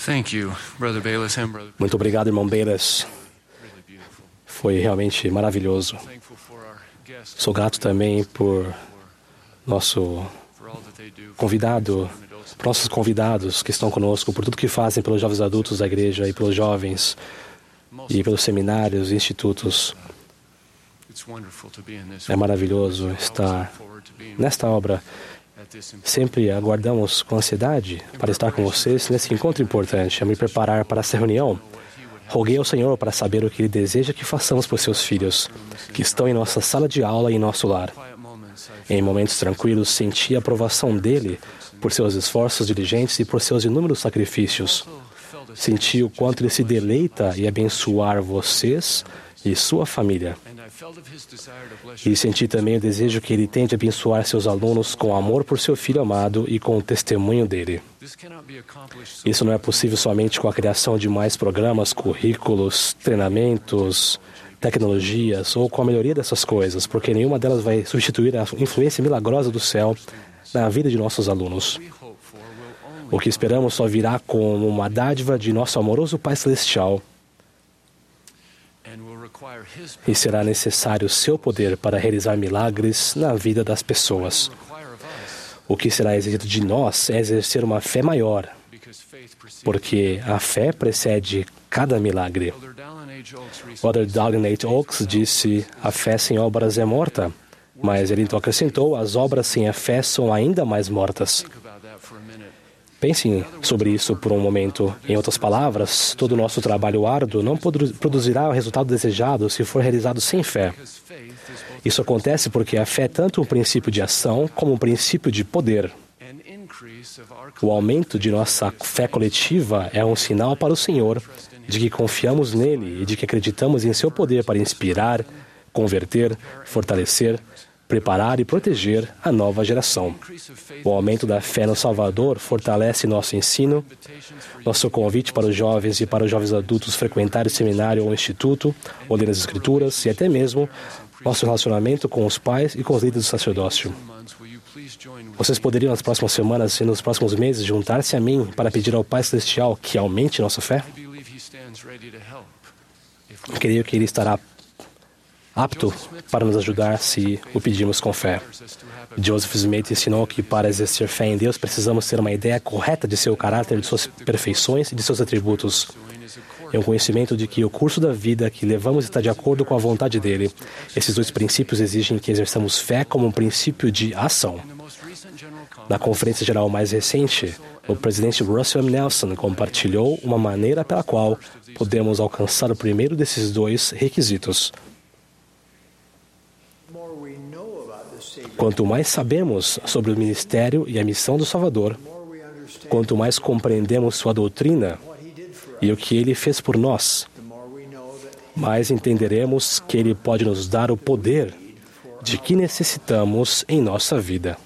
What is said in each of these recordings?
Muito obrigado, irmão Bayless. Foi realmente maravilhoso. Sou grato também por nosso convidado, por nossos convidados que estão conosco, por tudo que fazem pelos jovens adultos da igreja e pelos jovens e pelos seminários e institutos. É maravilhoso estar nesta obra. Sempre aguardamos com ansiedade para estar com vocês nesse encontro importante, a me preparar para essa reunião. Roguei ao Senhor para saber o que Ele deseja que façamos por seus filhos, que estão em nossa sala de aula e em nosso lar. Em momentos tranquilos, senti a aprovação dEle por seus esforços diligentes e por seus inúmeros sacrifícios. Senti o quanto Ele se deleita em abençoar vocês e sua família. E senti também o desejo que Ele tem de abençoar seus alunos com amor por seu Filho amado e com o testemunho dEle. Isso não é possível somente com a criação de mais programas, currículos, treinamentos, tecnologias ou com a melhoria dessas coisas, porque nenhuma delas vai substituir a influência milagrosa do céu na vida de nossos alunos. O que esperamos só virá como uma dádiva de nosso amoroso Pai Celestial. E será necessário seu poder para realizar milagres na vida das pessoas. O que será exigido de nós é exercer uma fé maior, porque a fé precede cada milagre. O Dr. Dallin H. Oaks disse: a fé sem obras é morta, mas ele então acrescentou: as obras sem a fé são ainda mais mortas. Pensem sobre isso por um momento. Em outras palavras, todo o nosso trabalho árduo não produzirá o resultado desejado se for realizado sem fé. Isso acontece porque a fé é tanto um princípio de ação como um princípio de poder. O aumento de nossa fé coletiva é um sinal para o Senhor de que confiamos nele e de que acreditamos em seu poder para inspirar, converter, fortalecer, preparar e proteger a nova geração. O aumento da fé no Salvador fortalece nosso ensino, nosso convite para os jovens e para os jovens adultos frequentar o seminário ou instituto, ou ler as Escrituras e até mesmo nosso relacionamento com os pais e com os líderes do sacerdócio. Vocês poderiam nas próximas semanas e nos próximos meses juntar-se a mim para pedir ao Pai Celestial que aumente nossa fé? Creio que Ele estará apto para nos ajudar se o pedirmos com fé. Joseph Smith ensinou que para exercer fé em Deus precisamos ter uma ideia correta de seu caráter, de suas perfeições e de seus atributos. É um conhecimento de que o curso da vida que levamos está de acordo com a vontade dele. Esses dois princípios exigem que exerçamos fé como um princípio de ação. Na conferência geral mais recente, o presidente Russell M. Nelson compartilhou uma maneira pela qual podemos alcançar o primeiro desses dois requisitos. Quanto mais sabemos sobre o ministério e a missão do Salvador, quanto mais compreendemos sua doutrina e o que ele fez por nós, mais entenderemos que ele pode nos dar o poder de que necessitamos em nossa vida.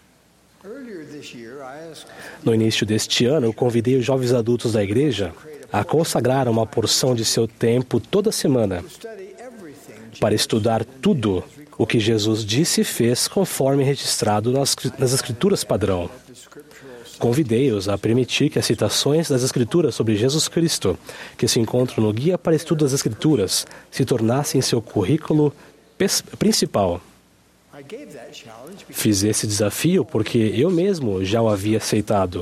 No início deste ano, eu convidei os jovens adultos da igreja a consagrar uma porção de seu tempo toda semana para estudar tudo o que Jesus disse e fez conforme registrado nas Escrituras padrão. Convidei-os a permitir que as citações das Escrituras sobre Jesus Cristo, que se encontram no Guia para Estudo das Escrituras, se tornassem seu currículo principal. Fiz esse desafio porque eu mesmo já o havia aceitado.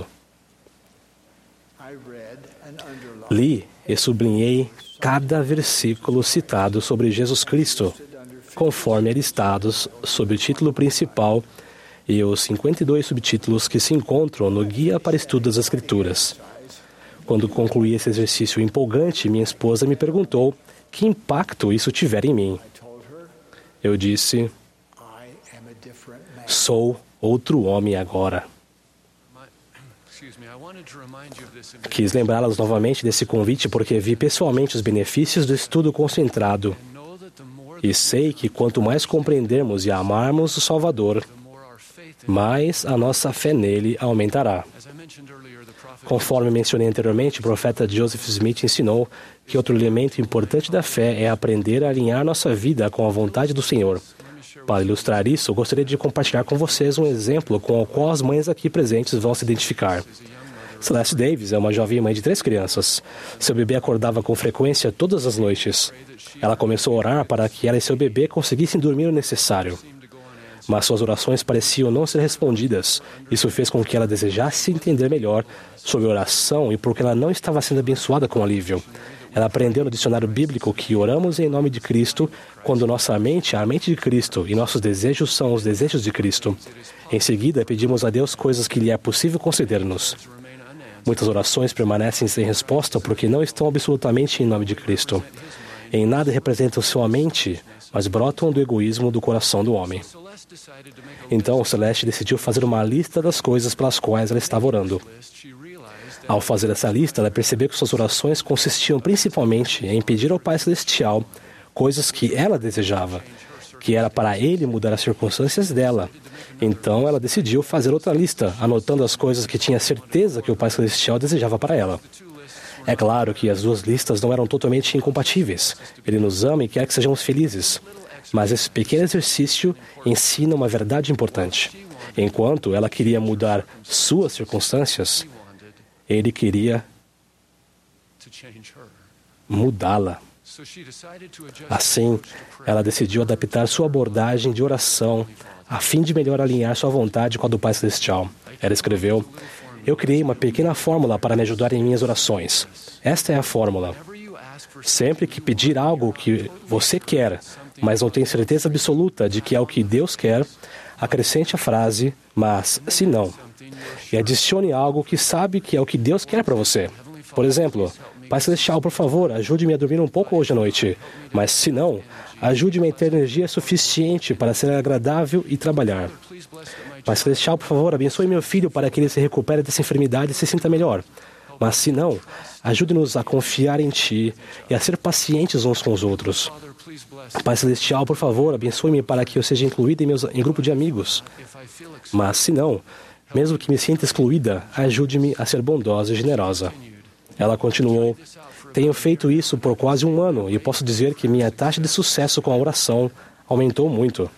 Li e sublinhei cada versículo citado sobre Jesus Cristo, conforme listados sob o título principal e os 52 subtítulos que se encontram no Guia para Estudo das Escrituras. Quando concluí esse exercício empolgante, minha esposa me perguntou que impacto isso tivera em mim. Eu disse: sou outro homem agora. Quis lembrá-las novamente desse convite porque vi pessoalmente os benefícios do estudo concentrado. E sei que quanto mais compreendermos e amarmos o Salvador, mais a nossa fé nele aumentará. Conforme mencionei anteriormente, o profeta Joseph Smith ensinou que outro elemento importante da fé é aprender a alinhar nossa vida com a vontade do Senhor. Para ilustrar isso, eu gostaria de compartilhar com vocês um exemplo com o qual as mães aqui presentes vão se identificar. Celeste Davis é uma jovem mãe de 3 crianças. Seu bebê acordava com frequência todas as noites. Ela começou a orar para que ela e seu bebê conseguissem dormir o necessário. Mas suas orações pareciam não ser respondidas. Isso fez com que ela desejasse entender melhor sobre oração e porque ela não estava sendo abençoada com alívio. Ela aprendeu no dicionário bíblico que oramos em nome de Cristo quando nossa mente é a mente de Cristo e nossos desejos são os desejos de Cristo. Em seguida, pedimos a Deus coisas que lhe é possível conceder-nos. Muitas orações permanecem sem resposta porque não estão absolutamente em nome de Cristo. Em nada representam sua mente, mas brotam do egoísmo do coração do homem. Então, Celeste decidiu fazer uma lista das coisas pelas quais ela estava orando. Ao fazer essa lista, ela percebeu que suas orações consistiam principalmente em pedir ao Pai Celestial coisas que ela desejava, que era para Ele mudar as circunstâncias dela. Então, ela decidiu fazer outra lista, anotando as coisas que tinha certeza que o Pai Celestial desejava para ela. É claro que as 2 listas não eram totalmente incompatíveis. Ele nos ama e quer que sejamos felizes. Mas esse pequeno exercício ensina uma verdade importante. Enquanto ela queria mudar suas circunstâncias, ele queria mudá-la. Assim, ela decidiu adaptar sua abordagem de oração a fim de melhor alinhar sua vontade com a do Pai Celestial. Ela escreveu: "Eu criei uma pequena fórmula para me ajudar em minhas orações. Esta é a fórmula. Sempre que pedir algo que você quer, mas não tem certeza absoluta de que é o que Deus quer, acrescente a frase, mas se não. E adicione algo que sabe que é o que Deus quer para você. Por exemplo, Pai Celestial, por favor, ajude-me a dormir um pouco hoje à noite. Mas se não, ajude-me a ter energia suficiente para ser agradável e trabalhar. Pai Celestial, por favor, abençoe meu filho para que ele se recupere dessa enfermidade e se sinta melhor. Mas se não, ajude-nos a confiar em Ti e a ser pacientes uns com os outros. Pai Celestial, por favor, abençoe-me para que eu seja incluída em grupo de amigos. Mas se não, mesmo que me sinta excluída, ajude-me a ser bondosa e generosa." Ela continuou: "Tenho feito isso por quase 1 ano e posso dizer que minha taxa de sucesso com a oração aumentou muito.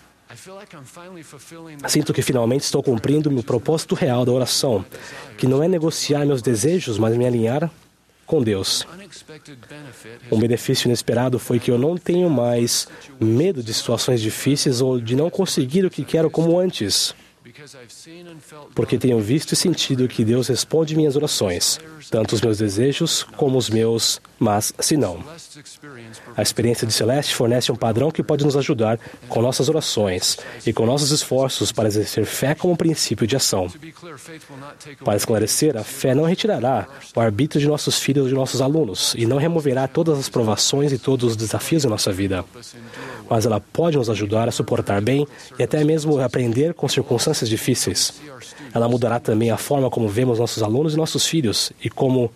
Sinto que finalmente estou cumprindo meu propósito real da oração, que não é negociar meus desejos, mas me alinhar com Deus. Um benefício inesperado foi que eu não tenho mais medo de situações difíceis ou de não conseguir o que quero como antes, porque tenho visto e sentido que Deus responde minhas orações, tanto os meus desejos como os meus, mas se não." A experiência de Celeste fornece um padrão que pode nos ajudar com nossas orações e com nossos esforços para exercer fé como princípio de ação. Para esclarecer, a fé não retirará o arbítrio de nossos filhos ou de nossos alunos e não removerá todas as provações e todos os desafios da nossa vida. Mas ela pode nos ajudar a suportar bem e até mesmo aprender com circunstâncias difíceis. Ela mudará também a forma como vemos nossos alunos e nossos filhos e como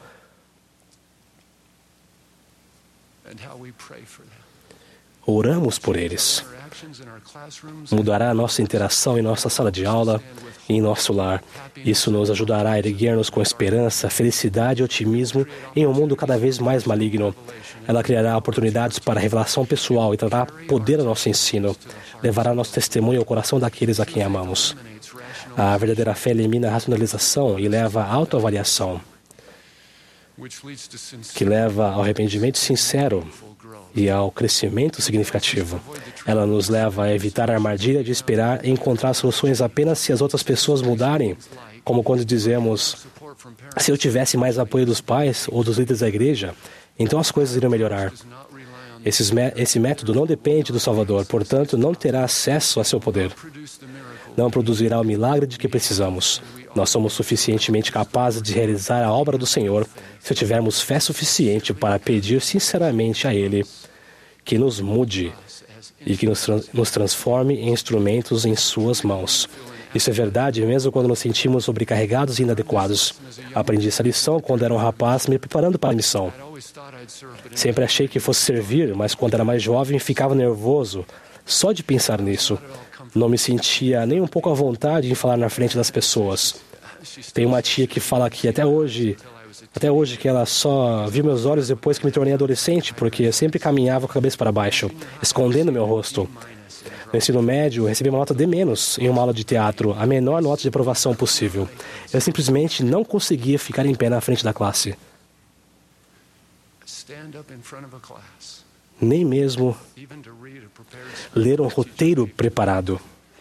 oramos por eles. Mudará a nossa interação em nossa sala de aula e em nosso lar. Isso nos ajudará a erguer-nos com esperança, felicidade e otimismo em um mundo cada vez mais maligno. Ela criará oportunidades para revelação pessoal e trará poder ao nosso ensino. Levará nosso testemunho ao coração daqueles a quem amamos. A verdadeira fé elimina a racionalização e leva à autoavaliação, que leva ao arrependimento sincero e ao crescimento significativo. Ela nos leva a evitar a armadilha de esperar encontrar soluções apenas se as outras pessoas mudarem, como quando dizemos: se eu tivesse mais apoio dos pais ou dos líderes da igreja, então as coisas iriam melhorar. Esse método não depende do Salvador, portanto, não terá acesso a seu poder. Não produzirá o milagre de que precisamos. Nós somos suficientemente capazes de realizar a obra do Senhor se tivermos fé suficiente para pedir sinceramente a Ele que nos mude e que nos transforme em instrumentos em Suas mãos. Isso é verdade mesmo quando nos sentimos sobrecarregados e inadequados. Aprendi essa lição quando era um rapaz me preparando para a missão. Sempre achei que fosse servir, mas quando era mais jovem ficava nervoso só de pensar nisso. Não me sentia nem um pouco à vontade em falar na frente das pessoas. Tenho uma tia que fala que até hoje até hoje que ela só viu meus olhos depois que me tornei adolescente, porque eu sempre caminhava com a cabeça para baixo, escondendo meu rosto. No ensino médio, eu recebi uma nota D- em uma aula de teatro, a menor nota de aprovação possível. Eu simplesmente não conseguia ficar em pé na frente da classe. Nem mesmo ler um roteiro preparado.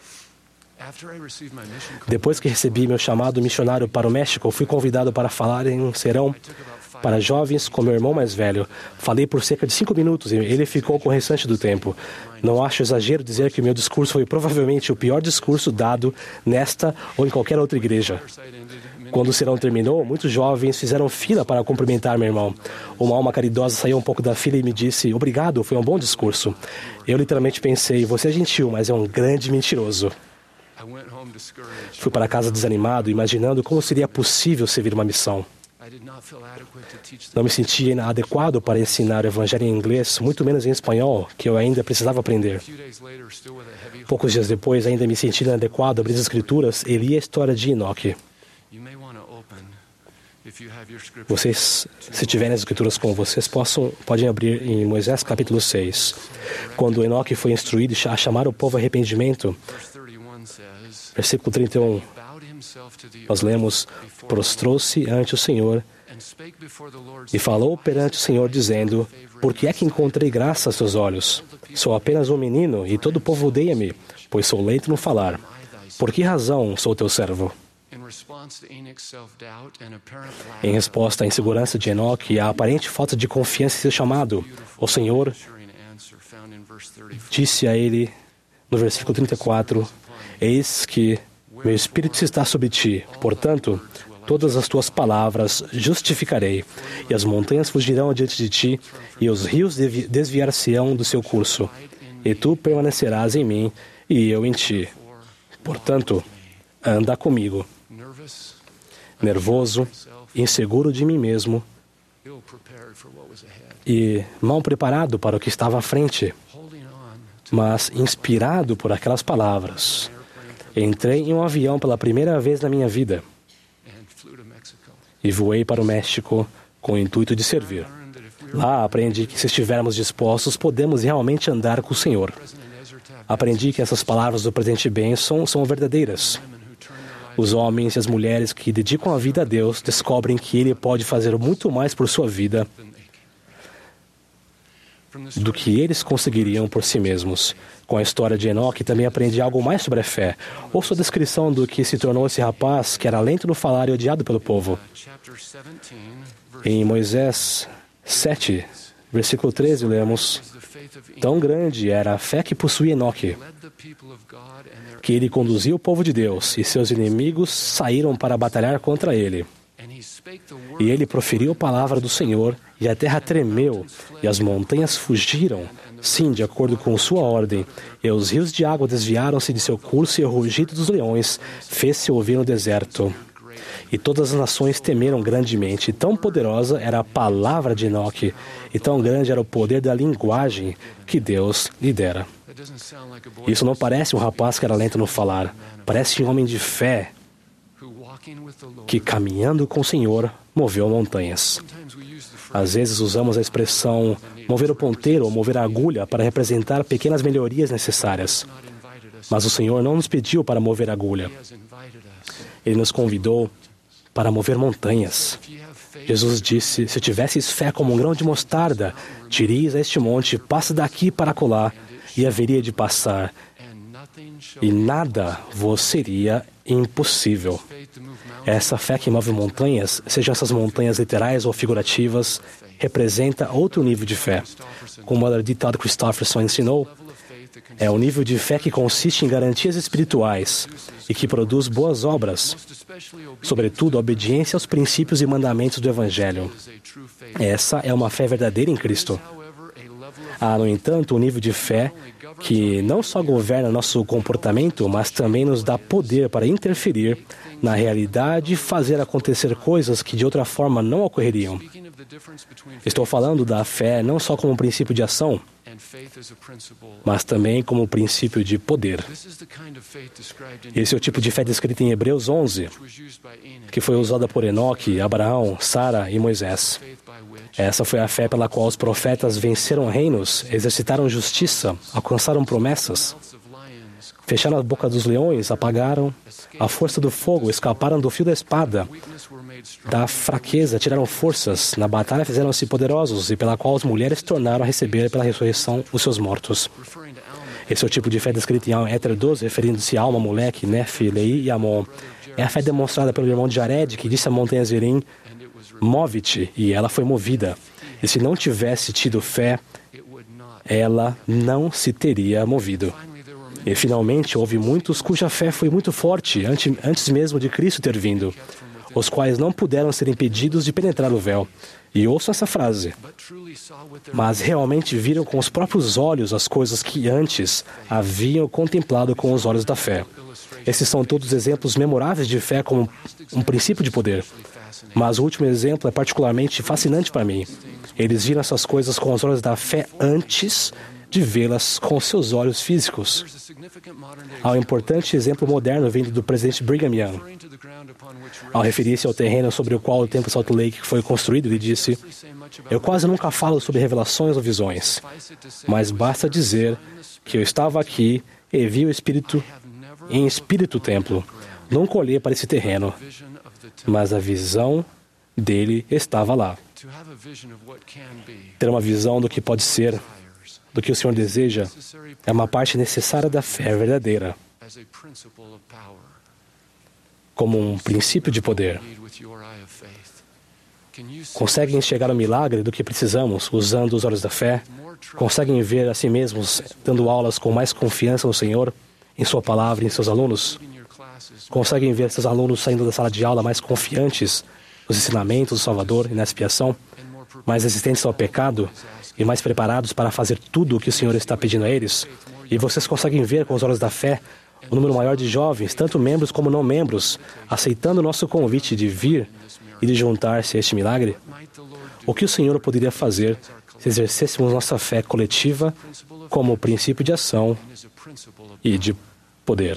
Depois que recebi meu chamado missionário para o México, fui convidado para falar em um serão para jovens com meu irmão mais velho. Falei por cerca de 5 minutos e ele ficou com o restante do tempo. Não acho exagero dizer que o meu discurso foi provavelmente o pior discurso dado nesta ou em qualquer outra igreja. Quando o serão terminou, muitos jovens fizeram fila para cumprimentar meu irmão. Uma alma caridosa saiu um pouco da fila e me disse: "Obrigado, foi um bom discurso." Eu literalmente pensei: "Você é gentil, mas é um grande mentiroso." Fui para casa desanimado, imaginando como seria possível servir uma missão. Não me sentia adequado para ensinar o evangelho em inglês, muito menos em espanhol, que eu ainda precisava aprender. Poucos dias depois, ainda me senti inadequado a abrir as escrituras e li a história de Enoque. Vocês, se tiverem as escrituras com vocês, podem abrir em Moisés capítulo 6. Quando Enoque foi instruído a chamar o povo a arrependimento, versículo 31, nós lemos: "Prostrou-se ante o Senhor e falou perante o Senhor, dizendo: Por que é que encontrei graça aos teus olhos? Sou apenas um menino e todo o povo odeia-me, pois sou lento no falar. Por que razão sou teu servo?" Em resposta à insegurança de Enoque e à aparente falta de confiança em seu chamado, o Senhor disse a ele, no versículo 34, "Eis que meu Espírito está sobre ti, portanto, todas as tuas palavras justificarei, e as montanhas fugirão adiante de ti, e os rios desviar-se-ão do seu curso, e tu permanecerás em mim, e eu em ti. Portanto, anda comigo." Nervoso, inseguro de mim mesmo e mal preparado para o que estava à frente, mas inspirado por aquelas palavras, entrei em um avião pela primeira vez na minha vida e voei para o México com o intuito de servir. Lá aprendi que se estivermos dispostos, podemos realmente andar com o Senhor. Aprendi que essas palavras do presidente Benson são verdadeiras. Os homens e as mulheres que dedicam a vida a Deus descobrem que Ele pode fazer muito mais por sua vida do que eles conseguiriam por si mesmos. Com a história de Enoque, também aprendi algo mais sobre a fé. Ouço a descrição do que se tornou esse rapaz, que era lento no falar e odiado pelo povo. Em Moisés 7, versículo 13, lemos: "Tão grande era a fé que possuía Enoque, que ele conduzia o povo de Deus, e seus inimigos saíram para batalhar contra ele. E ele proferiu a palavra do Senhor, e a terra tremeu, e as montanhas fugiram, sim, de acordo com sua ordem, e os rios de água desviaram-se de seu curso, e o rugido dos leões fez-se ouvir no deserto. E todas as nações temeram grandemente, e tão poderosa era a palavra de Enoque, e tão grande era o poder da linguagem que Deus lhe dera." Isso não parece um rapaz que era lento no falar. Parece um homem de fé que, caminhando com o Senhor, moveu montanhas. Às vezes usamos a expressão mover o ponteiro ou mover a agulha para representar pequenas melhorias necessárias. Mas o Senhor não nos pediu para mover a agulha. Ele nos convidou para mover montanhas. Jesus disse: "Se tivesses fé como um grão de mostarda, dirias a este monte: passa daqui para acolá, e haveria de passar, e nada vos seria impossível." Essa fé que move montanhas, sejam essas montanhas literais ou figurativas, representa outro nível de fé. Como o D. Todd Christofferson ensinou, é o nível de fé que consiste em garantias espirituais e que produz boas obras, sobretudo a obediência aos princípios e mandamentos do Evangelho. Essa é uma fé verdadeira em Cristo. Há, no entanto, um nível de fé que não só governa nosso comportamento, mas também nos dá poder para interferir na realidade e fazer acontecer coisas que de outra forma não ocorreriam. Estou falando da fé não só como um princípio de ação, mas também como um princípio de poder. Esse é o tipo de fé descrita em Hebreus 11, que foi usada por Enoque, Abraão, Sara e Moisés. Essa foi a fé pela qual os profetas venceram reinos, exercitaram justiça, alcançaram promessas, fecharam a boca dos leões, apagaram a força do fogo, escaparam do fio da espada, da fraqueza tiraram forças, na batalha fizeram-se poderosos e pela qual as mulheres tornaram a receber pela ressurreição os seus mortos. Esse é o tipo de fé descrita em Éter 12, referindo-se a Alma, Moleque, Nefe, Lei e Amon. É a fé demonstrada pelo irmão de Jared, que disse à montanha Zerim, move-te, e ela foi movida. E se não tivesse tido fé, ela não se teria movido. E finalmente houve muitos cuja fé foi muito forte antes mesmo de Cristo ter vindo, os quais não puderam ser impedidos de penetrar o véu. E ouçam essa frase: mas realmente viram com os próprios olhos as coisas que antes haviam contemplado com os olhos da fé. Esses são todos exemplos memoráveis de fé como um princípio de poder. Mas o último exemplo é particularmente fascinante para mim. Eles viram essas coisas com os olhos da fé antes de vê-las com seus olhos físicos. Há um importante exemplo moderno vindo do presidente Brigham Young. Ao referir-se ao terreno sobre o qual o Templo Salt Lake foi construído, ele disse: eu quase nunca falo sobre revelações ou visões, mas basta dizer que eu estava aqui e vi o Espírito em espírito o templo. Nunca olhei para esse terreno, mas a visão dele estava lá. Ter uma visão do que pode ser, do que o Senhor deseja, é uma parte necessária da fé verdadeira, como um princípio de poder. Conseguem enxergar o milagre do que precisamos usando os olhos da fé? Conseguem ver a si mesmos dando aulas com mais confiança no Senhor, em Sua palavra e em seus alunos? Conseguem ver seus alunos saindo da sala de aula mais confiantes nos ensinamentos do Salvador e na expiação, mais resistentes ao pecado e mais preparados para fazer tudo o que o Senhor está pedindo a eles? E vocês conseguem ver com os olhos da fé um número maior de jovens, tanto membros como não membros, aceitando o nosso convite de vir e de juntar-se a este milagre? O que o Senhor poderia fazer se exercêssemos nossa fé coletiva como princípio de ação e de poder?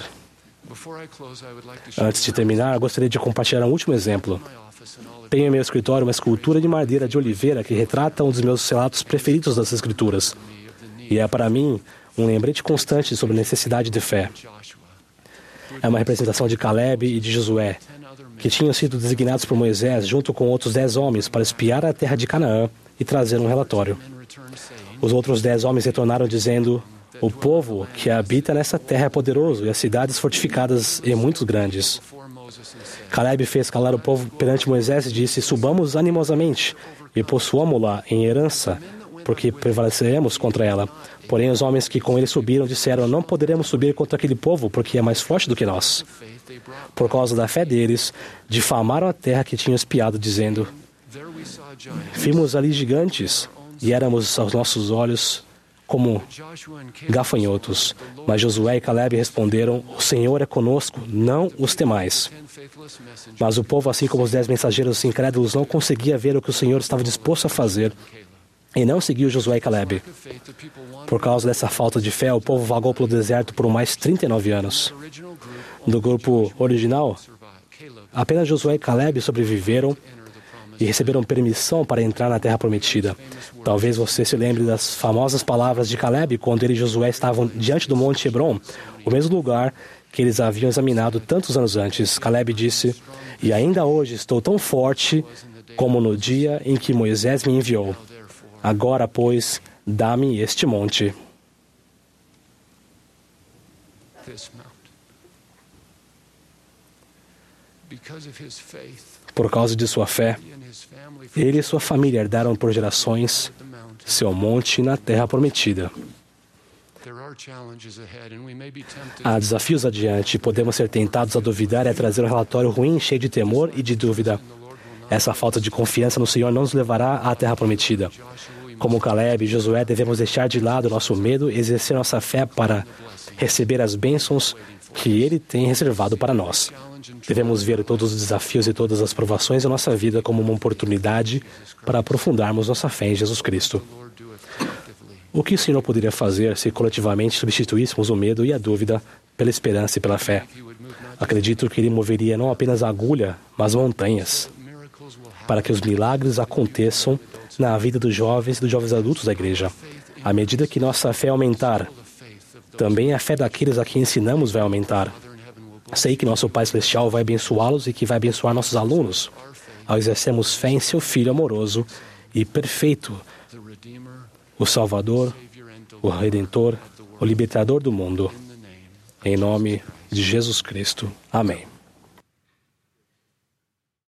Antes de terminar, gostaria de compartilhar um último exemplo. Tenho em meu escritório uma escultura de madeira de oliveira que retrata um dos meus relatos preferidos das Escrituras. E é para mim um lembrete constante sobre a necessidade de fé. É uma representação de Caleb e de Josué, que tinham sido designados por Moisés junto com outros 10 homens para espiar a terra de Canaã e trazer um relatório. Os outros 10 homens retornaram dizendo: o povo que habita nessa terra é poderoso e as cidades fortificadas e muito grandes. Caleb fez calar o povo perante Moisés e disse: subamos animosamente e possuamo-la em herança, porque prevaleceremos contra ela. Porém, os homens que com ele subiram disseram: não poderemos subir contra aquele povo, porque é mais forte do que nós. Por causa da fé deles, difamaram a terra que tinham espiado, dizendo: vimos ali gigantes e éramos aos nossos olhos como gafanhotos. Mas Josué e Caleb responderam: o Senhor é conosco, não os temais. Mas o povo, assim como os 10 mensageiros incrédulos, não conseguia ver o que o Senhor estava disposto a fazer e não seguiu Josué e Caleb. Por causa dessa falta de fé, o povo vagou pelo deserto por mais 39 anos. Do grupo original, apenas Josué e Caleb sobreviveram e receberam permissão para entrar na Terra Prometida. Talvez você se lembre das famosas palavras de Caleb quando ele e Josué estavam diante do Monte Hebron, o mesmo lugar que eles haviam examinado tantos anos antes. Caleb disse: e ainda hoje estou tão forte como no dia em que Moisés me enviou. Agora, pois, dá-me este monte. Por causa de sua fé, ele e sua família herdaram por gerações seu monte na Terra Prometida. Há desafios adiante e podemos ser tentados a duvidar e a trazer um relatório ruim, cheio de temor e de dúvida. Essa falta de confiança no Senhor não nos levará à Terra Prometida. Como Caleb e Josué, devemos deixar de lado nosso medo e exercer nossa fé para receber as bênçãos que Ele tem reservado para nós. Devemos ver todos os desafios e todas as provações da nossa vida como uma oportunidade para aprofundarmos nossa fé em Jesus Cristo. O que o Senhor poderia fazer se coletivamente substituíssemos o medo e a dúvida pela esperança e pela fé? Acredito que Ele moveria não apenas a agulha, mas montanhas, para que os milagres aconteçam na vida dos jovens e dos jovens adultos da igreja. À medida que nossa fé aumentar, também a fé daqueles a quem ensinamos vai aumentar. Sei que nosso Pai Celestial vai abençoá-los e que vai abençoar nossos alunos ao exercermos fé em seu Filho amoroso e perfeito, o Salvador, o Redentor, o Libertador do mundo. Em nome de Jesus Cristo. Amém.